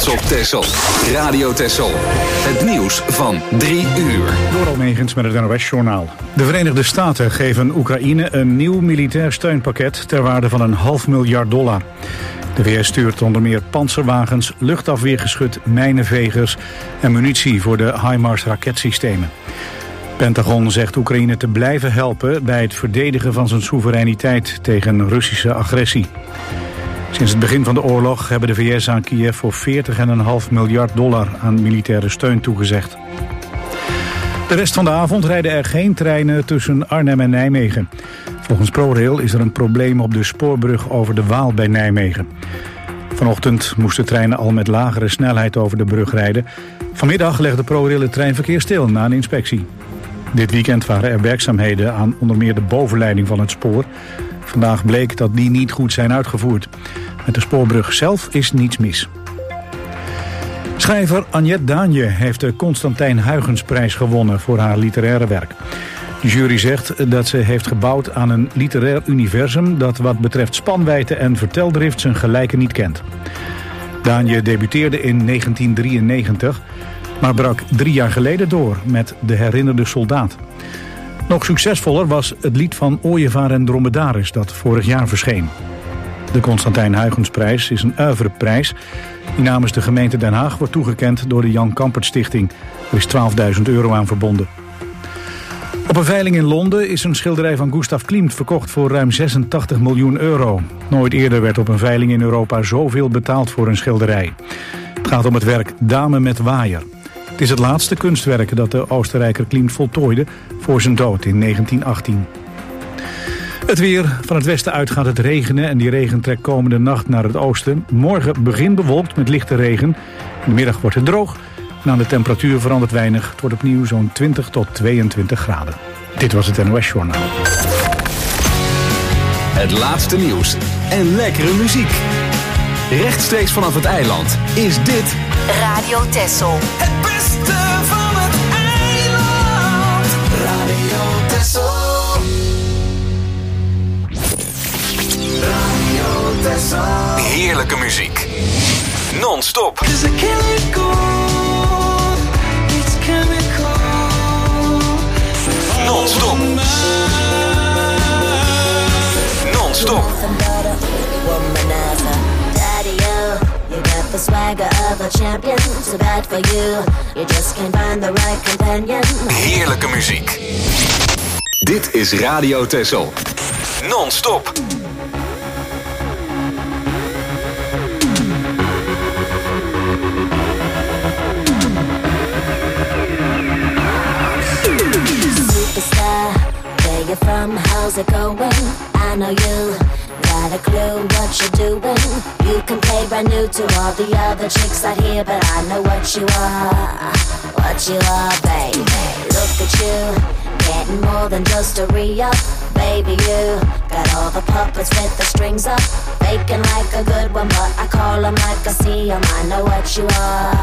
trots op Texel. Radio Texel. Het nieuws van 3 uur. Door Almegens met het NOS-journaal. De Verenigde Staten geven Oekraïne een nieuw militair steunpakket ter waarde van $500 miljoen. De VS stuurt onder meer pantserwagens, luchtafweergeschut, mijnenvegers en munitie voor de HIMARS raketsystemen. Pentagon zegt Oekraïne te blijven helpen bij het verdedigen van zijn soevereiniteit tegen Russische agressie. Sinds het begin van de oorlog hebben de VS aan Kiev voor $40,5 miljard aan militaire steun toegezegd. De rest van de avond rijden er geen treinen tussen Arnhem en Nijmegen. Volgens ProRail is er een probleem op de spoorbrug over de Waal bij Nijmegen. Vanochtend moesten treinen al met lagere snelheid over de brug rijden. Vanmiddag legde ProRail het treinverkeer stil na een inspectie. Dit weekend waren er werkzaamheden aan onder meer de bovenleiding van het spoor. Vandaag bleek dat die niet goed zijn uitgevoerd. Met de spoorbrug zelf is niets mis. Schrijver Anjet Daanje heeft de Constantijn Huygensprijs gewonnen voor haar literaire werk. De jury zegt dat ze heeft gebouwd aan een literair universum dat wat betreft spanwijdte en verteldrift zijn gelijke niet kent. Daanje debuteerde in 1993, maar brak 3 jaar geleden door met De Herinnerde Soldaat. Nog succesvoller was het lied van Ooievaar en Dromedaris dat vorig jaar verscheen. De Constantijn Huygensprijs is een oeuvreprijs die namens de gemeente Den Haag wordt toegekend door de Jan Kampert Stichting. Er is €12.000 aan verbonden. Op een veiling in Londen is een schilderij van Gustav Klimt verkocht voor ruim €86 miljoen. Nooit eerder werd op een veiling in Europa zoveel betaald voor een schilderij. Het gaat om het werk Dame met waaier. Het is het laatste kunstwerk dat de Oostenrijker Klimt voltooide voor zijn dood in 1918. Het weer. Van het westen uit gaat het regenen en die regen trekt komende nacht naar het oosten. Morgen begint bewolkt met lichte regen. In de middag wordt het droog. En aan de temperatuur verandert weinig. Het wordt opnieuw zo'n 20 tot 22 graden. Dit was het NOS Journaal. Het laatste nieuws en lekkere muziek. Rechtstreeks vanaf het eiland is dit Radio Texel. Het beste van het eiland. Radio Texel. Radio Texel. heerlijke muziek. Non-stop. Non-stop. Non-stop. You got the swagger of a champion, so bad for you. You just can't find the right companion. Heerlijke muziek. Dit is Radio Texel. Non-stop. Superstar, where you from? How's it going? I know you got a clue what you're doing. You can play brand new to all the other chicks out here, but I know what you are, baby. Look at you, getting more than just a re-up. Baby, you got all the puppets with the strings up, faking like a good one, but I call them like I see them. I know what you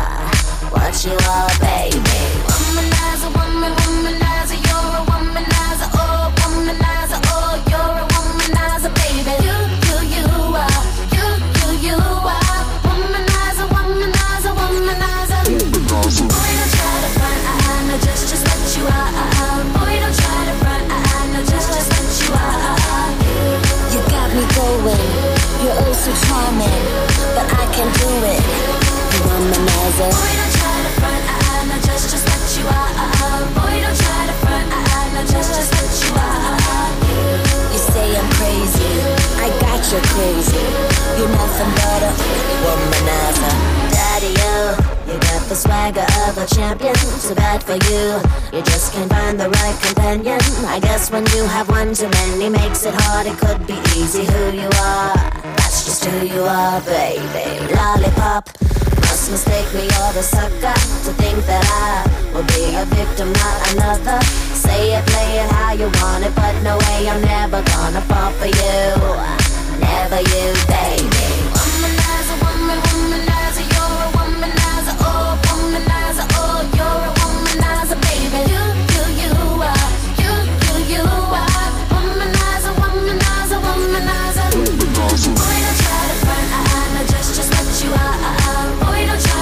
are, baby. Womanizer, womanizer, you're a womanizer, oh, womanizer, oh, you're a womanizer, baby. You are, you are, womanizer, womanizer, womanizer. Boy, don't try to front, I know just what you are. Boy, don't try to front, I know just what you are. You got me going, you're oh so charming, but I can do it. You womanizer. Boy, don't try to front, I know just what you are. Boy, don't try to front, I know just what you are. You say I'm crazy, I got you crazy. You're nothing but a womanizer. Daddy-o, you got the swagger of a champion, so bad for you. You just can't find the right companion. I guess when you have one too many makes it hard. It could be easy who you are. That's just who you are, baby. Lollipop, must mistake me or the sucker to think that I will be a victim, not another. Say it, play it how you want it, but no way, I'm never gonna fall for you. Never you, baby. Womanizer, womanizer, you're a womanizer, oh, womanizer, oh, you're a womanizer, baby. You are, you are, womanizer, womanizer, womanizer. Boy, don't try to front, I know just what you are. Boy, don't try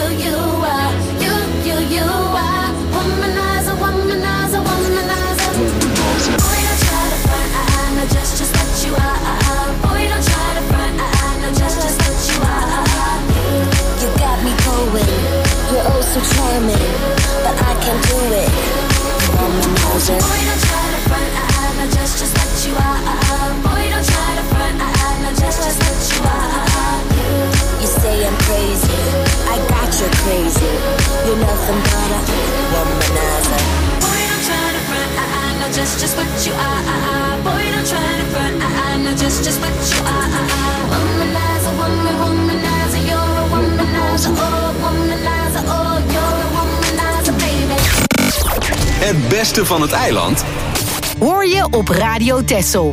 Womanizer, womanizer, womanizer. Boy, don't try to front, no, just what you are. Boy, don't try to front, no, just what you are. You got me going, you're oh so charming, but I can't do it. Womanizer. Boy, don't try to front, no, just what you are. Boy, don't try to front, no, just what you are. You say I'm crazy, I got you crazy. You're nothing but a womanizer. Boy, don't try to front, no, just what you are. Boy, don't try to front, no, just what you are. Womanizer, womanizer, you're a womanizer. Oh, womanizer, oh, you're a womanizer, baby. Het beste van het eiland hoor je op Radio Texel.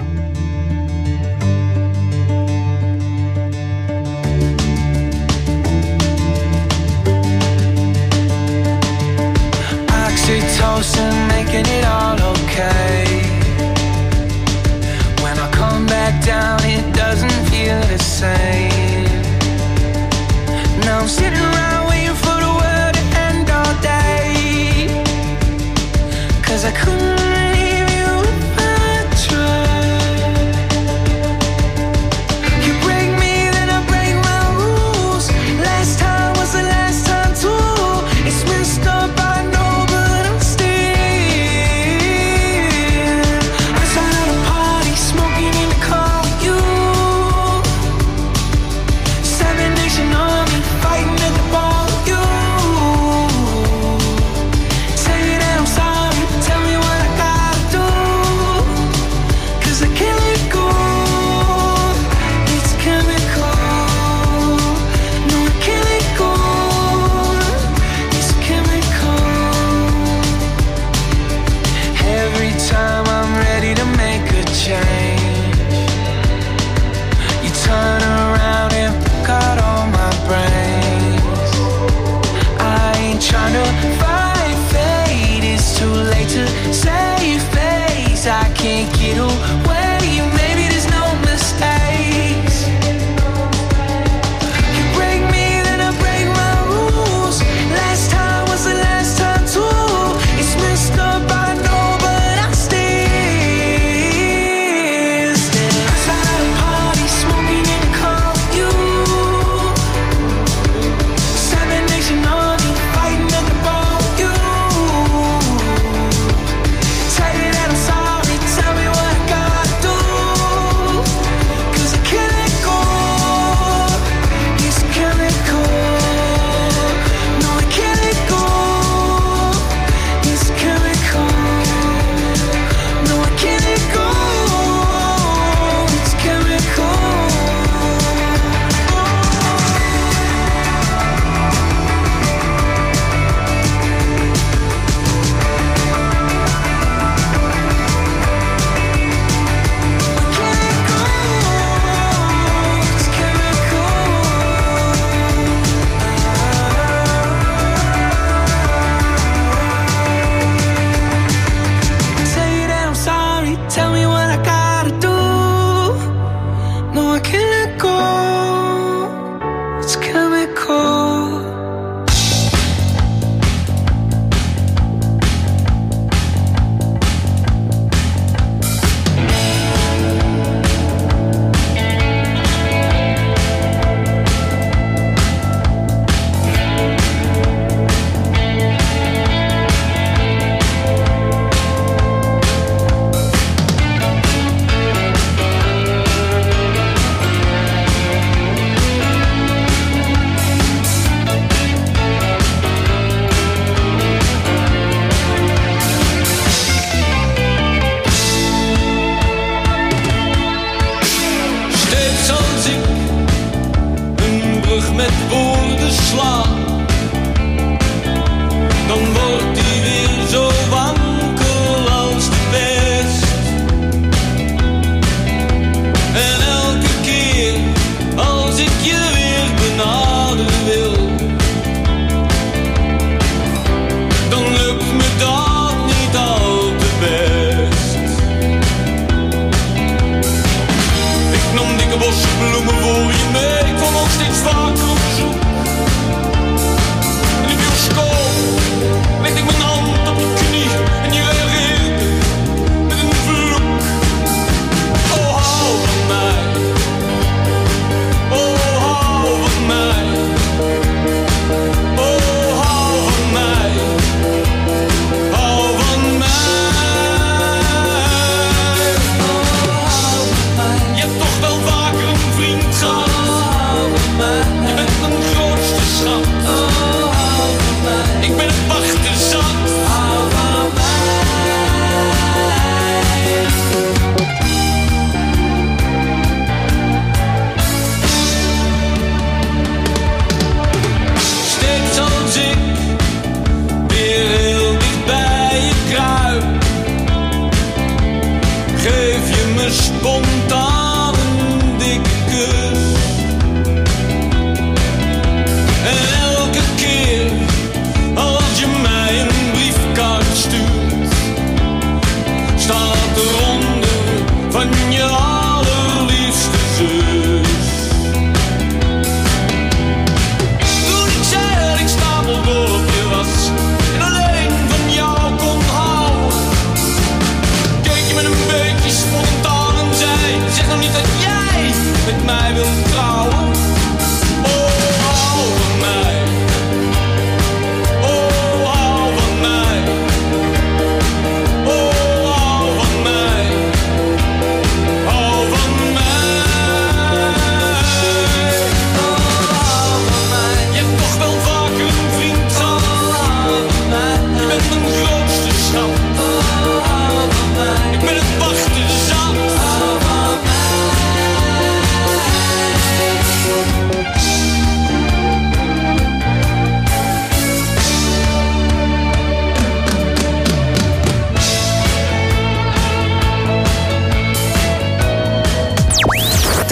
Oxytocin making it all okay. When I come back down it doesn't feel the same. Now I'm sitting around waiting for the world to end all day. 'Cause I couldn't leave you if I tried. You break me then I break my rules. Last time was the last time too. It's messed up I know but I'm still outside of the party smoking in the car with you. 7 Nation Army fighting at the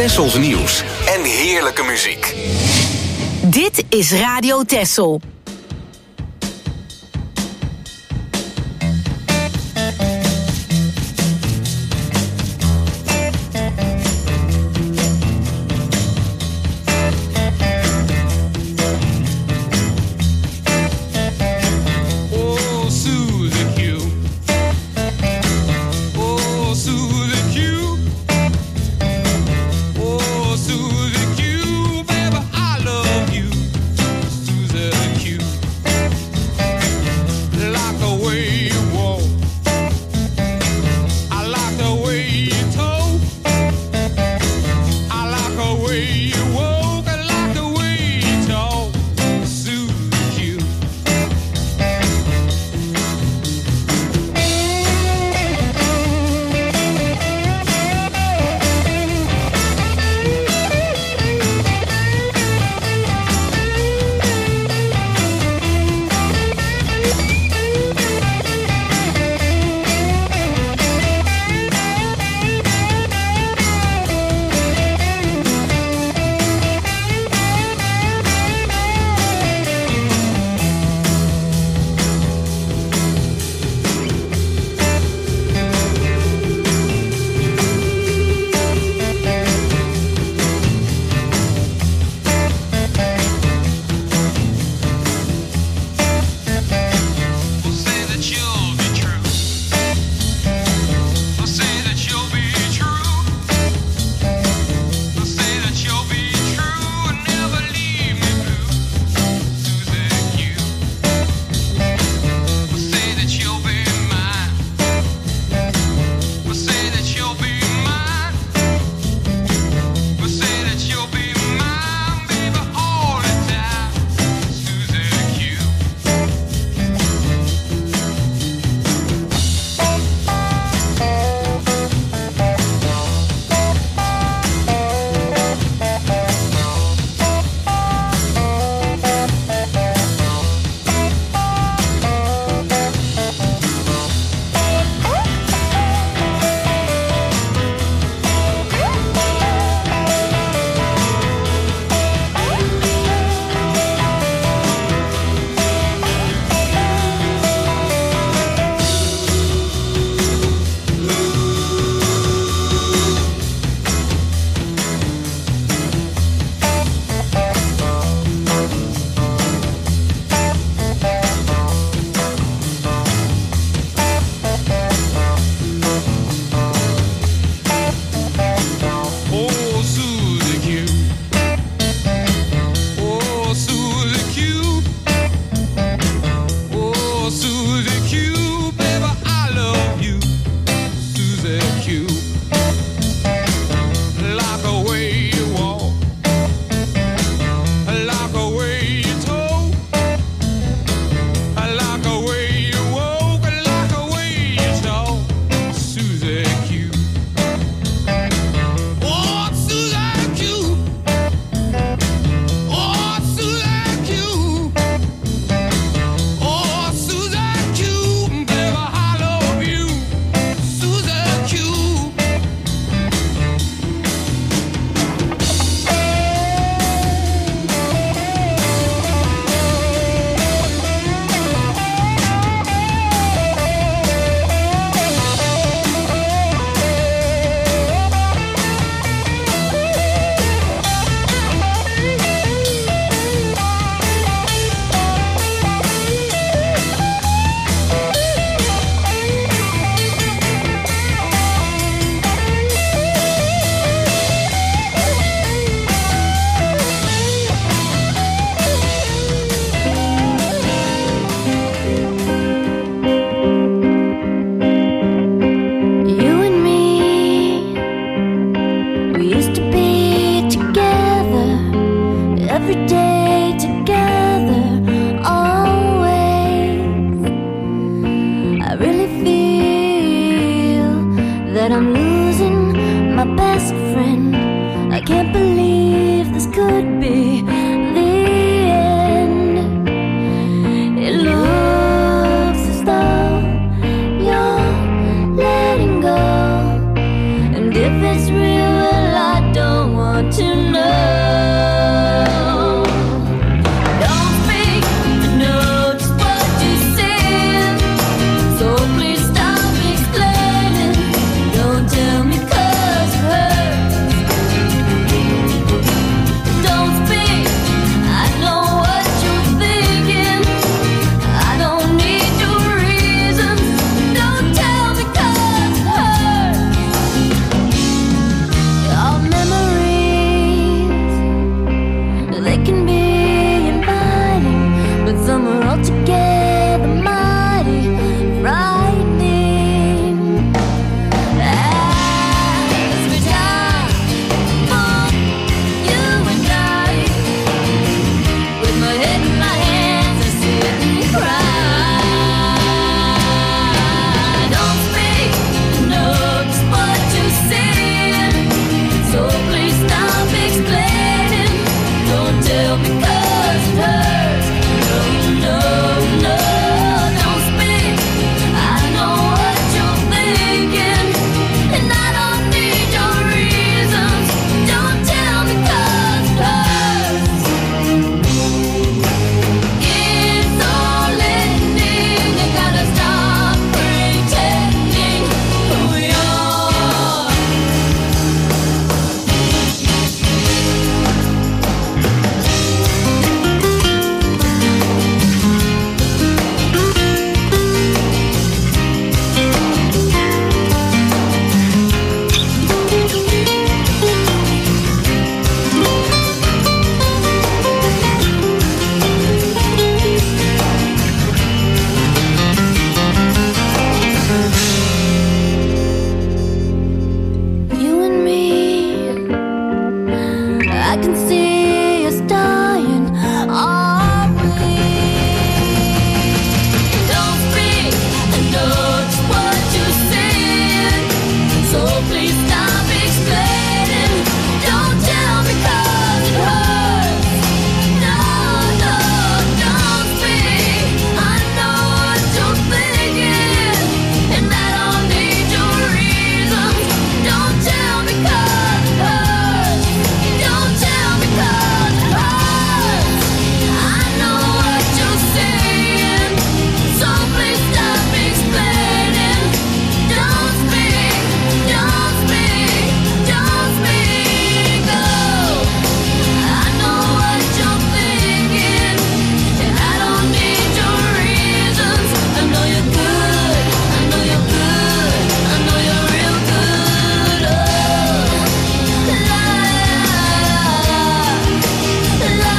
Tessels nieuws en heerlijke muziek. Dit is Radio Tessel. Susie Q, baby, I love you. Susie Q. Some are altogether mighty frightening. As we die for you and I, with my head in my hands, I sit and cry. Don't speak, know just what you're saying, so please stop explaining. Don't tell me 'cause it hurts. No, no, no, don't speak. I know what you're thinking, and I don't need your reasons. Don't tell me 'cause it hurts. It's all ending. You gotta stop pretending who you are. You and me, I can see us dying, are we? Don't speak, I know just what you're saying, so please stop explaining. Don't tell me 'cause it hurts. No, no, don't speak. I know what you're thinking, and I don't need your reasons. Don't tell me 'cause it hurts. Don't tell me 'cause it hurts. I know what you're saying, so please stop explaining. Don't speak, don't speak, don't speak. Oh, I know what you're thinking, and I don't need your reasons. I know you're good, I know you're good, I know you're real good. Oh, la la la.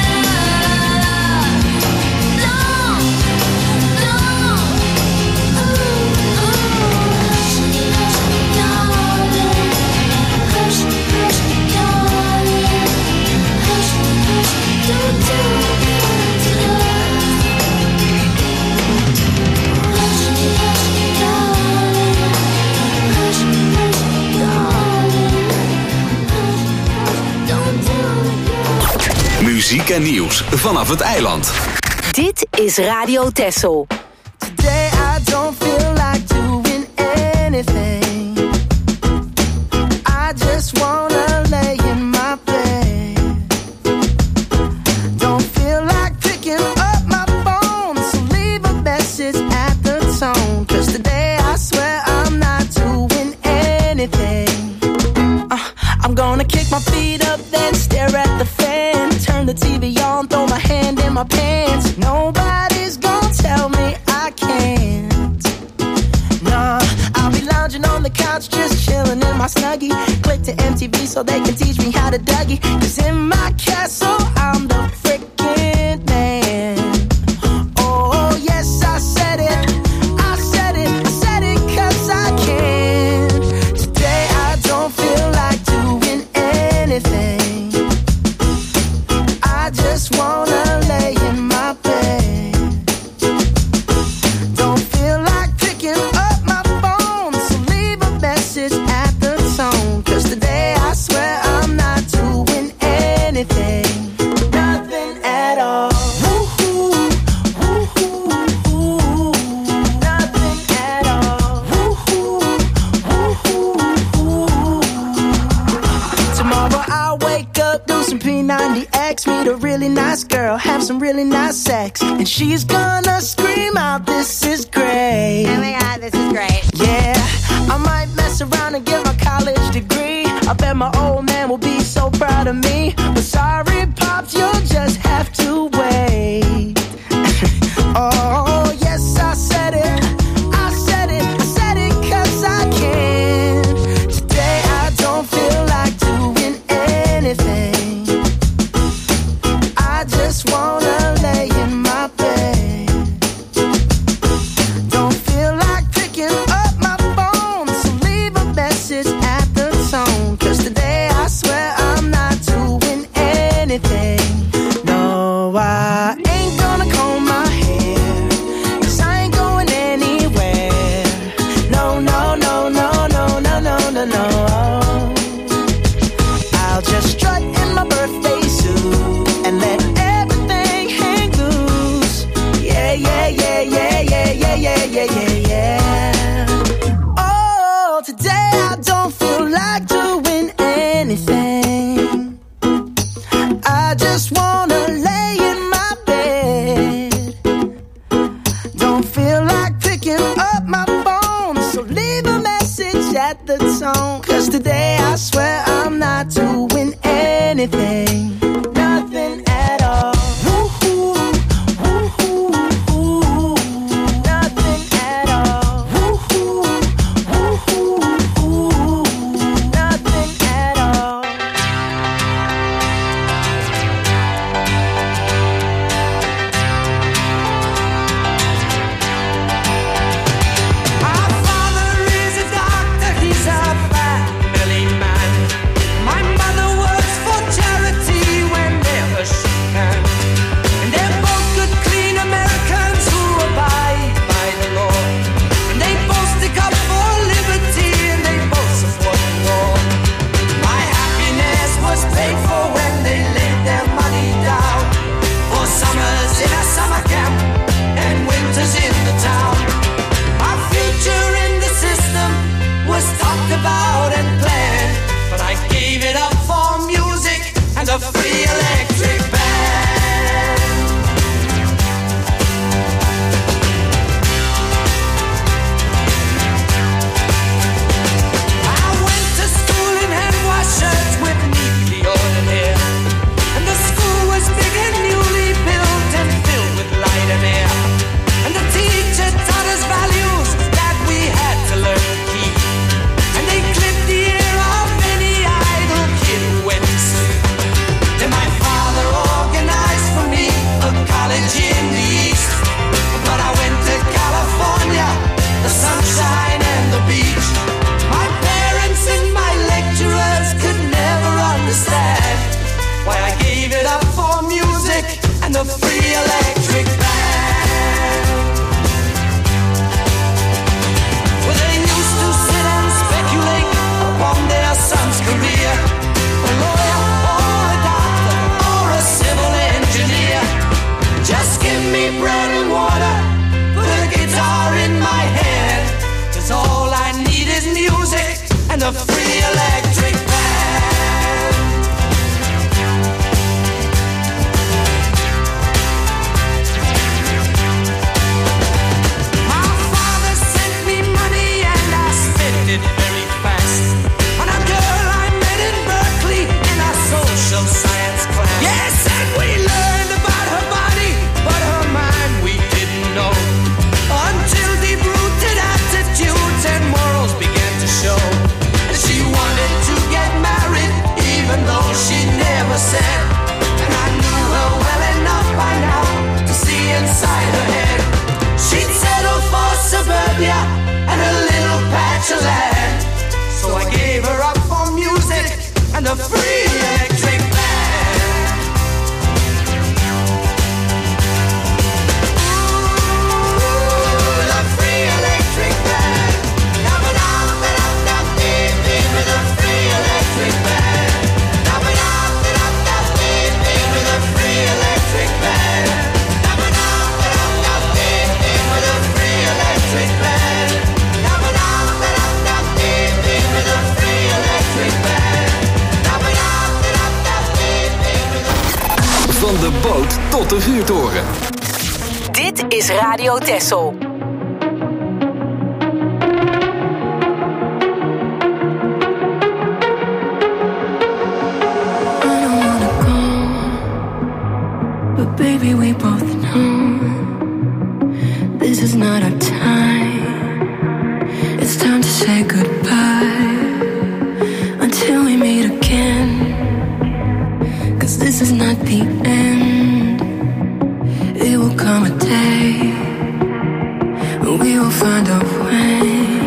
Muziek en nieuws vanaf het eiland. Dit is Radio Texel. Today I don't feel like doing anything. I just wanna lay in my bed. Don't feel like picking up my phone, so leave a message at the tone. 'Cause today I swear I'm not doing anything. I'm gonna kick my feet up, then stare at the fan. Turn the TV on, throw my hand in my pants. Nobody's gonna tell me I can't. Nah, I'll be lounging on the couch, just chilling in my Snuggie. Click to MTV so they can teach me how to Dougie. 'Cause in my castle, I'm the freaking man. Oh, yes, I said it. I said it. I said it 'cause I can. Today I don't feel like doing anything. I just wanna lay in my bed. Don't feel like picking up my phone, so leave a message at the tone. 'Cause today I swear I'm not doing anything. Nothing at all. Woo-hoo, woo-hoo, woo-hoo. Nothing at all. Woo-hoo, woo-hoo, woo-hoo. Tomorrow I'll wake up, do some P90X, meet a really nice girl, have some really nice sex, and she's gonna scream out, "This is great." Oh my God, this is great. Yeah, I might mess around and get my college degree. I bet my old man will be so proud of me. But sorry, Pops, you'll just have to wait. Oh, yes, I said it. I said it. I said it 'cause I can. Today I don't feel like doing anything. I just wanna lay in my bed. song. 'Cause today I swear I'm not doing anything, nothing at all. Woo-hoo, woo-hoo, woo-hoo, nothing at all. Woo-hoo, woo-hoo, woo-hoo, nothing at all. Our father is a doctor, he's a family man. My mother works for charity whenever she can. And they're both good, clean Americans who abide by the law. And they both stick up for liberty and they both support the war. My happiness was paid for when they laid their money down. For summers in a summer camp and winters in the town. Our future in the system was talked about and planned, but I gave it up for music and a free electric band. I went to school in hand wash shirts with neatly ordered hair, and the school was big and newly built and filled with light and air. And the teacher taught us values that we had to learn to keep. And they clipped the ear of any idle kid who went to sleep. Then my father organized for me a college in the East. But I went to California, the sunshine and the beach. My parents and my lecturers could never understand why I gave it up for music and the free electric band. Well, they used to sit and speculate upon their son's career. A lawyer or a doctor or a civil engineer. Just give me bread and water, put a guitar in my hand. 'Cause all I need is music and a free electric band. My father sent me money and I spent it very fast. On a girl I met in Berkeley in a social science class. Yes, and we learned about her body, but her mind we didn't know. Until deep-rooted attitudes and morals began to show. And she wanted to get married, even though she never said. And I knew her well enough by now to see inside her head. She'd settle for suburbia and a little patch of land. So I gave her up for music and a free electric band. Ooh, the free electric band. Dum-a-dum-da-dum-dum-dee-dee with a free electric band. Dum-a-dum-da-dum-dum-dee-dee with a free electric band. Dum-a-dum-da-dum-dum-dee-dee with a free electric band. Dum-a-dum-da-dum-dum-dee-dee with a free electric band. Dum-a-dum-da-dum-dum-dee-dee with a... Van de boot tot de vuurtoren. Dit is Radio Texel. I don't wanna go, but baby, we both know this is not our time. It's time to say goodbye until we meet again. 'Cause this is not the end. It will come a day when we will find a way.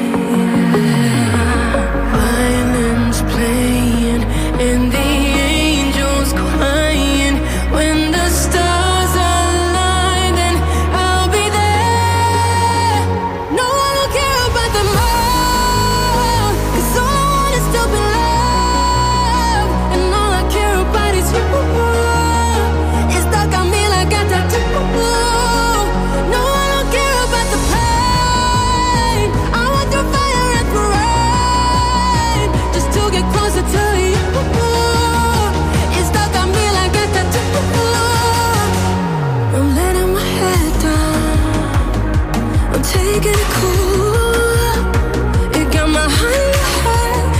Violins playing and the angels crying. When the stars align, then I'll be there. No, I don't care about the love, 'cause all I want is to be loved. And all I care about is you. It's stuck on me like a tattoo. No, I don't care about the pain. I want the fire and the rain, just to get closer to you. It's stuck on me like a tattoo. I'm letting my head down, I'm taking it cool. It got my heart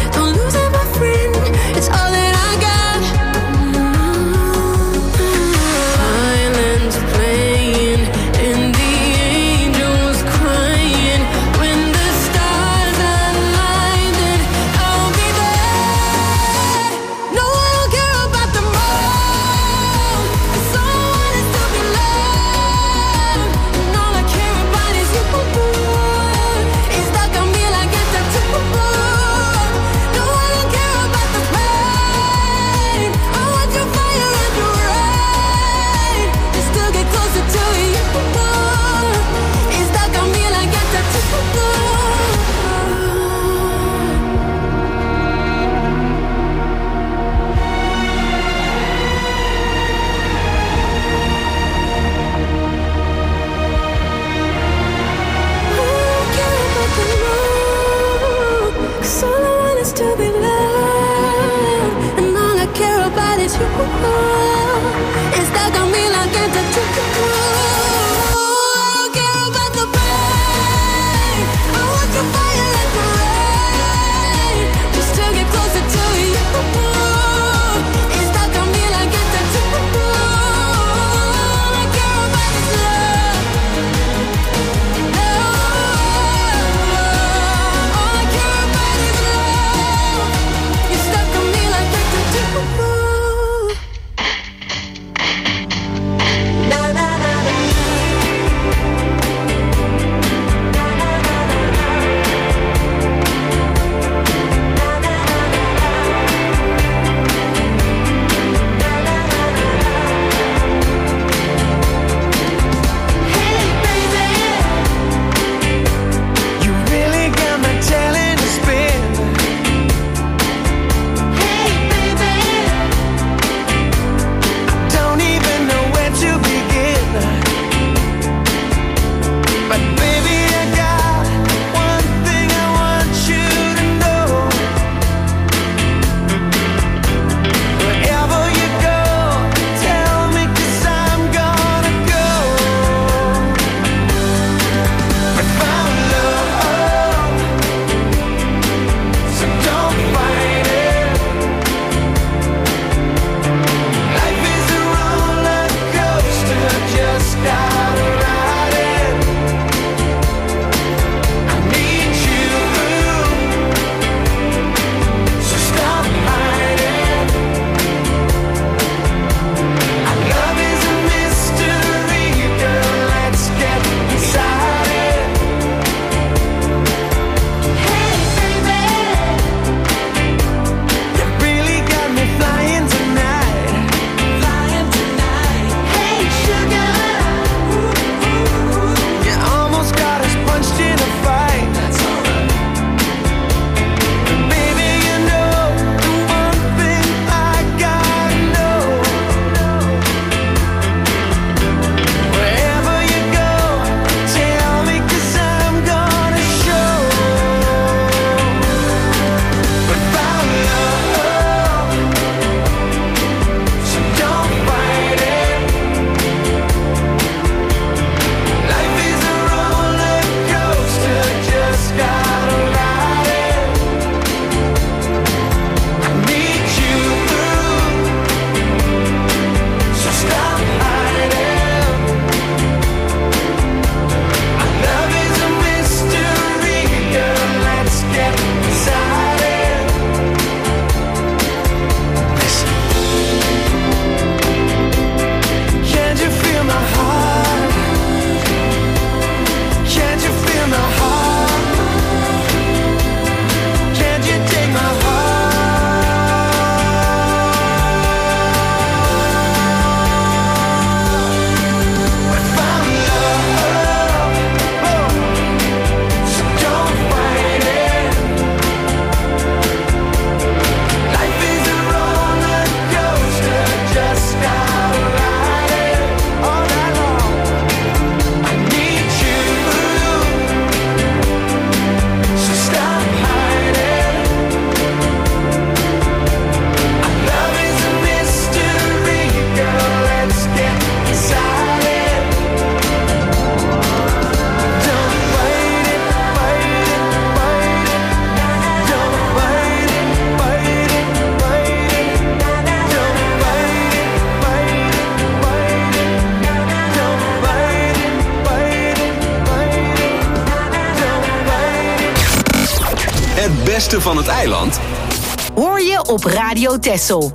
Het beste van het eiland Hoor je op Radio Texel.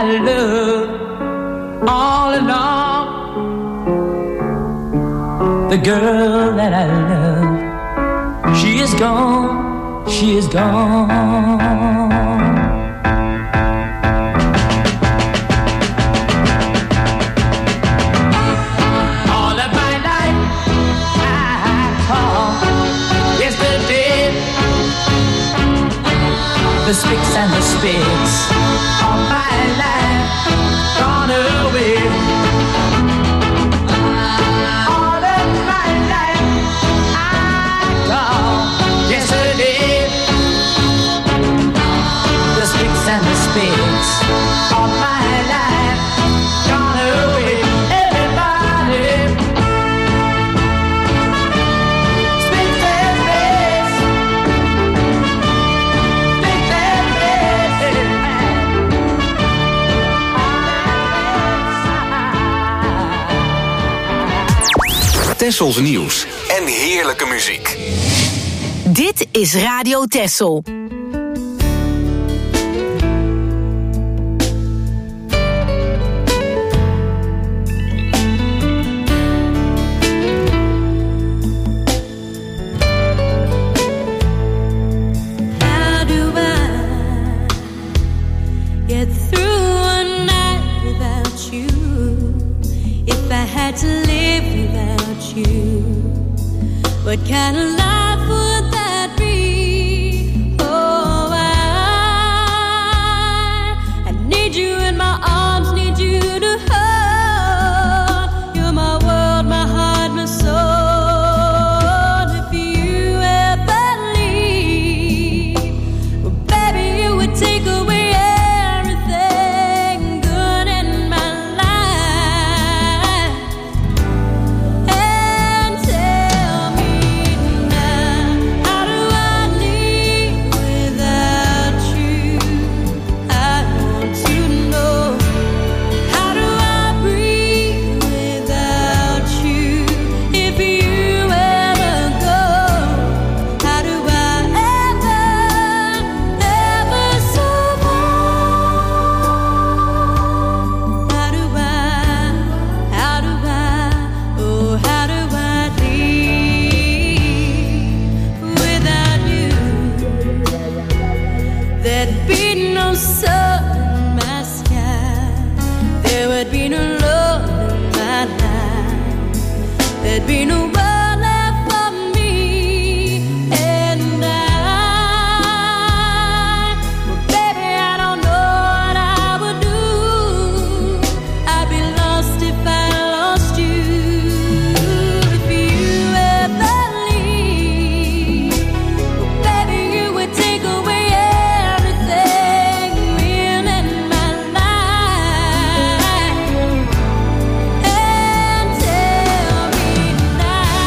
love all along. The girl that I love, she is gone, she is gone. All of my life I call yesterday. The sticks and the spits of my life gone away. All of my life I call yesterday. The sticks and the spits of my life gone away. Everybody, spits and spits, spits and spits. Tessels nieuws en heerlijke muziek. Dit is Radio Tessel. How do I get through a night without you? If I had to live without you, what kind of life would that be? Oh, I need you in my arms, need you to hold. You're my world, my heart, my soul. If you ever leave, well, baby, you would take away everything good in my life. And tell me now, how do I live without you? I want to know, how do I breathe without you? If you ever go, how do I ever survive? How do I, oh, how do I live without you? There'd be no sun in my sky, there would be no love in my life, there'd be no one left for me. And well, baby, I don't know what I would do. I'd be lost if I lost you. If you ever leave, well, baby, you would take away everything real in my life. And tell me now,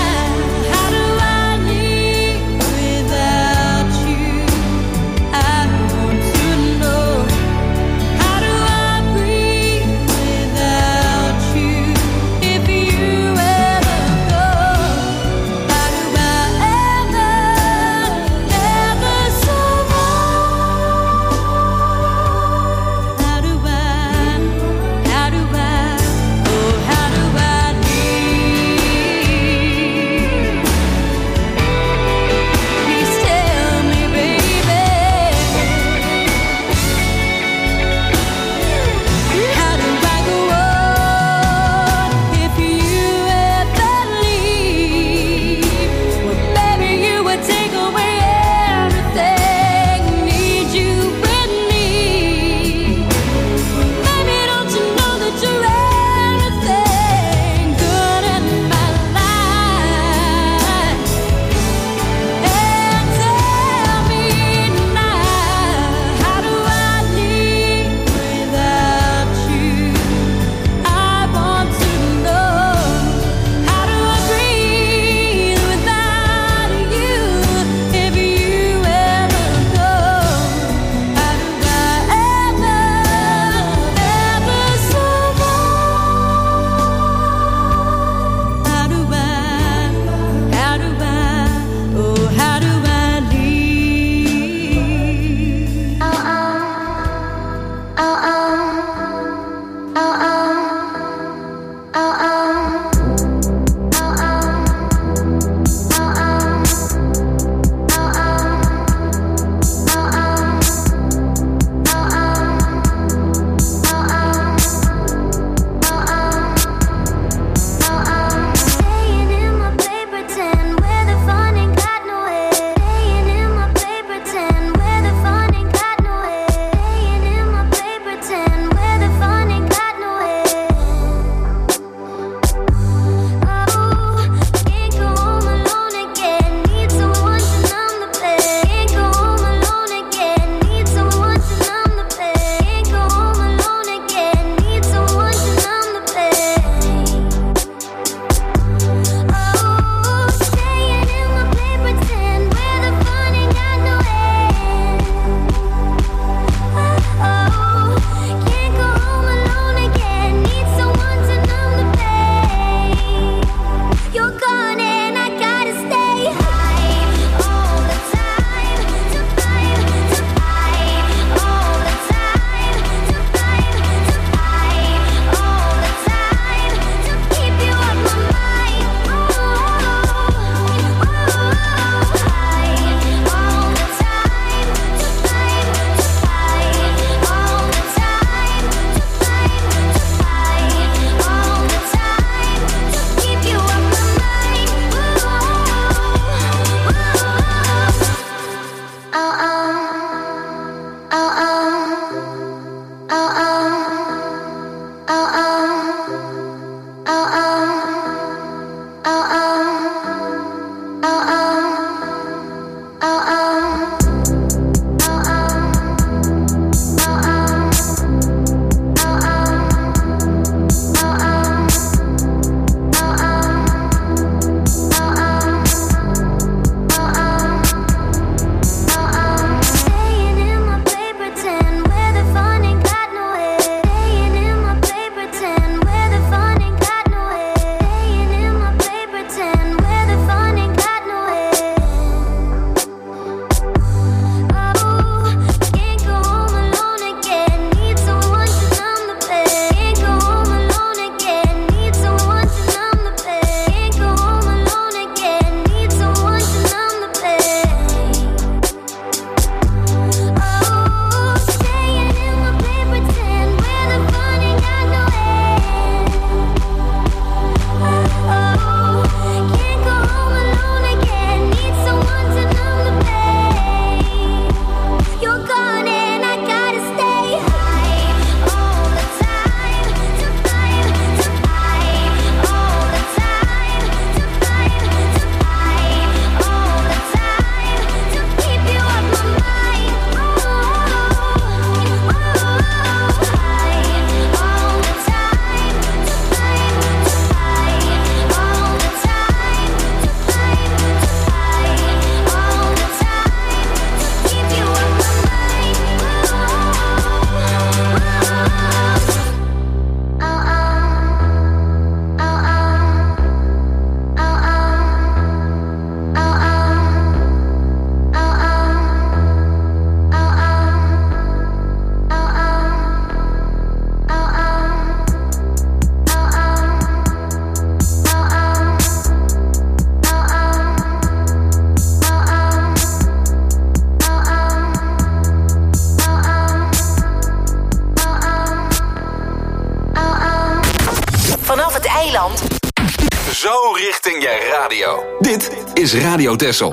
Zo richting je radio. Dit is Radio Texel.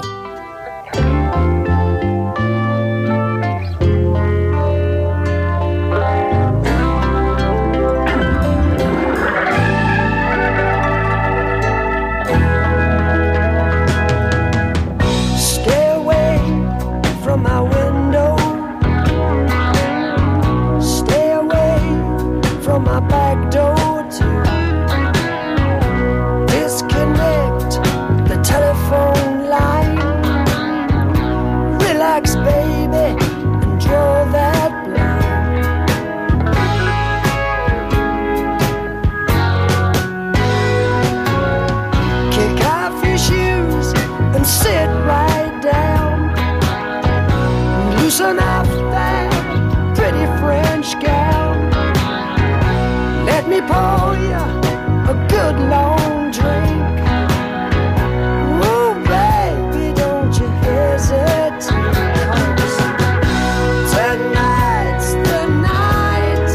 Stay away from my window. Stay away from my back door. Disconnect the telephone line. Relax, baby, and draw that blind. Kick off your shoes and sit right down. Loosen up that pretty French gown. Let me pour you a good long drink. Ooh, baby, don't you hesitate. 'Cause tonight's the night.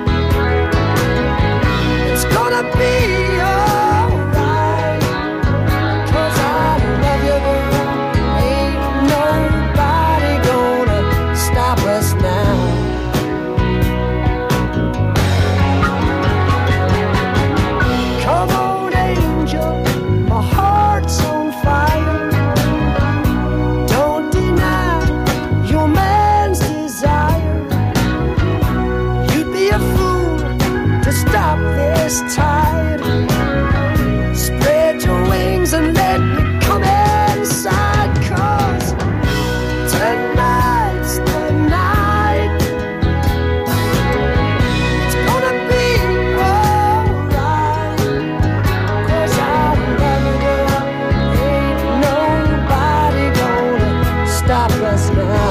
It's gonna be alright. 'Cause I love you, girl. Ain't nobody gonna stop us now. Come on, angel, my heart's on fire. Don't deny your man's desire. You'd be a fool to stop this tide. Spread your wings and let me come inside. 'Cause tonight's the night. It's gonna be alright. 'Cause I love you, girl. Ain't nobody gonna stop us now.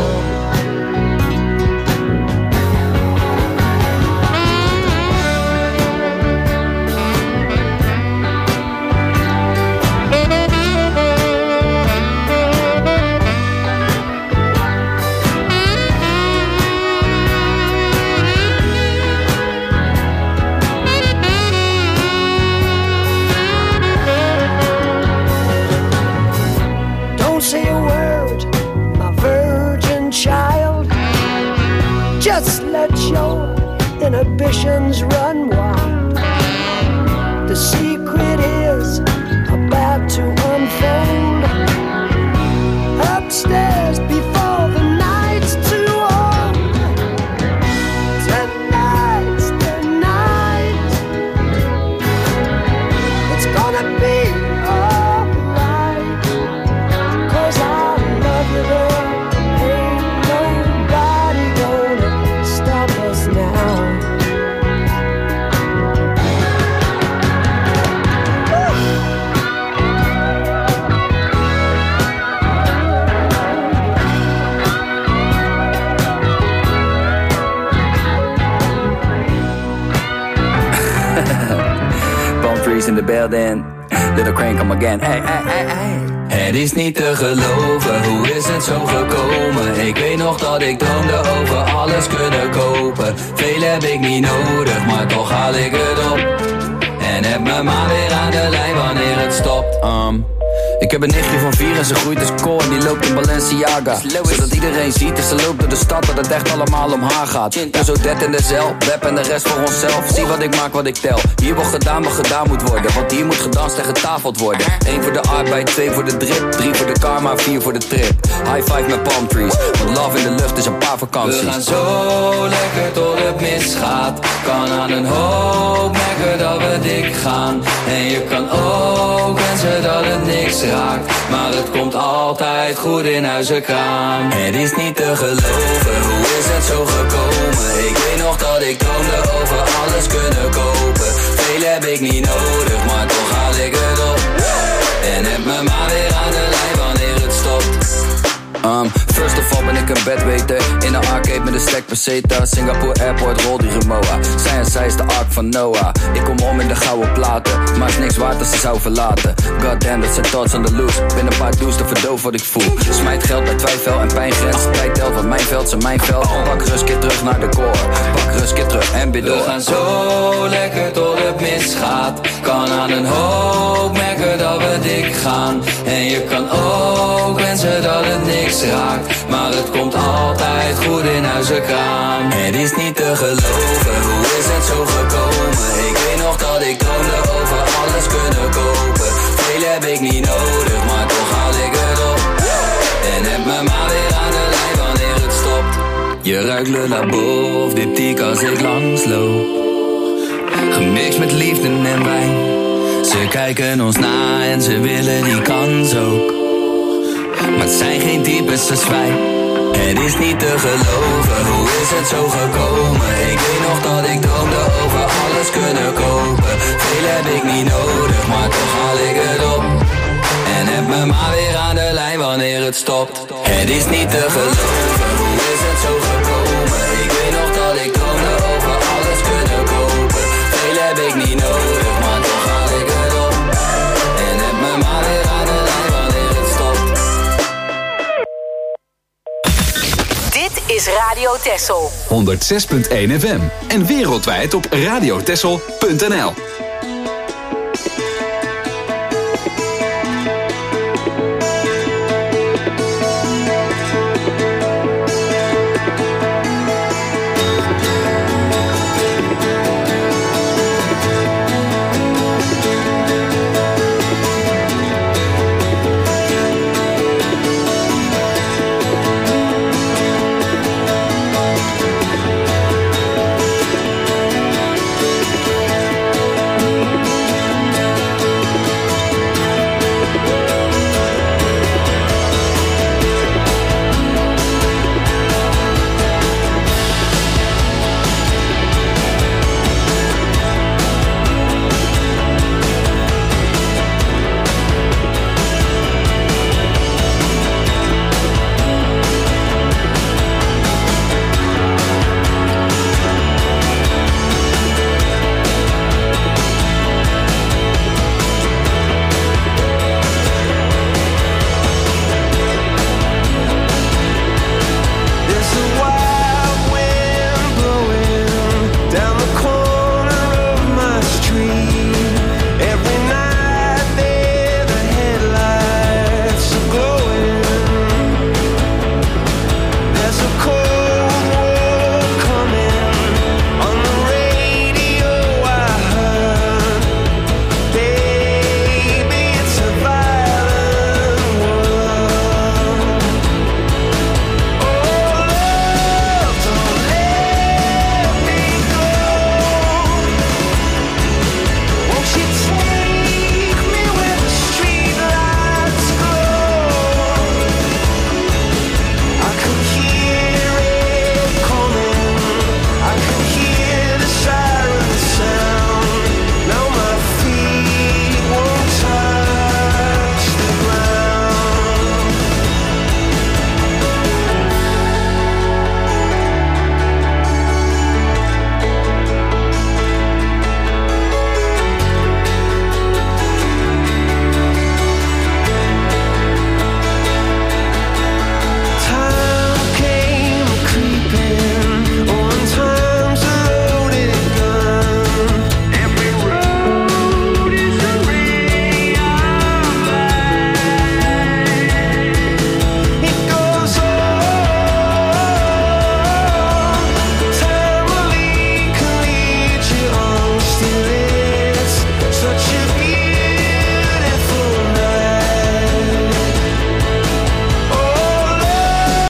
Don't say a word, my virgin child. Just let your inhibitions run wild. The secret is about to unfold. Upstairs, in the building. Little Crane, come again. Hey. Het is niet te geloven, hoe is het zo gekomen? Ik weet nog dat ik droomde over alles kunnen kopen. Veel heb ik niet nodig, maar toch haal ik het op. En heb me maar weer aan de lijn wanneer het stopt. Ik heb een nichtje van 4 en ze groeit als kool en die loopt in Balenciaga. Zodat iedereen ziet als ze loopt door de stad dat het echt allemaal om haar gaat. Ja, zo dead in de cel, web en de rest voor onszelf. Zie wat ik maak, wat ik tel. Hier wordt gedaan wat gedaan moet worden, want hier moet gedanst en getafeld worden. 1 voor de arbeid, 2 voor de drip, 3 voor de karma, 4 voor de trip. High five met palm trees, want love in de lucht is een paar vakanties. We gaan zo lekker tot het misgaat. Kan aan een hoop merken dat we dik gaan. En je kan ook wensen dat het niks raakt, maar het komt altijd goed in huis en kraam. Het is niet te geloven, hoe is het zo gekomen? Ik weet nog dat ik droomde over alles kunnen kopen. Veel heb ik niet nodig, maar toch haal ik het op. En heb me maar weer aan de lijn wanneer het stopt. First of all ben ik een bedweter. In een arcade met een stack peseta. Singapore Airport, rol die remoa. Zij is de ark van Noah. Ik kom om in de gouden platen, maar is niks waard als ze zou verlaten. Goddamn, dat zijn thoughts on the loose. Ben een paar do's te verdoof wat ik voel. Smijt geld bij twijfel en pijngrens. Tijd telt, want mijn veld zijn mijn veld. Pak rust, keer terug naar de core. Pak rust, keer terug en bid door. We gaan zo lekker tot het misgaat. Kan aan een hoop merken dat we dik gaan. En je kan ook wensen dat het niks raakt, maar het komt altijd goed in huis en kraam. Het is niet te geloven, hoe is het zo gekomen? Ik weet nog dat ik droomde over alles kunnen kopen. Veel heb ik niet nodig, maar toch haal ik het op. En heb me maar weer aan de lijn wanneer het stopt. Je ruikt Le Labo of diptyque als ik langsloop. Gemixt met liefde en wijn. Ze kijken ons na en ze willen die kans ook. Maar het zijn geen types als wij. Het is niet te geloven, hoe is het zo gekomen? Ik weet nog dat ik droomde over alles kunnen kopen. Veel heb ik niet nodig, maar toch haal ik het op. En heb me maar weer aan de lijn wanneer het stopt. Het is niet te geloven, hoe is het zo gekomen? Ik weet nog dat ik droomde over alles kunnen kopen. Veel heb ik niet nodig, maar toch haal ik het op. En heb me maar weer aan de lijn wanneer het stopt. Dit is Radio Texel. 106.1 FM en wereldwijd op radiotexel.nl.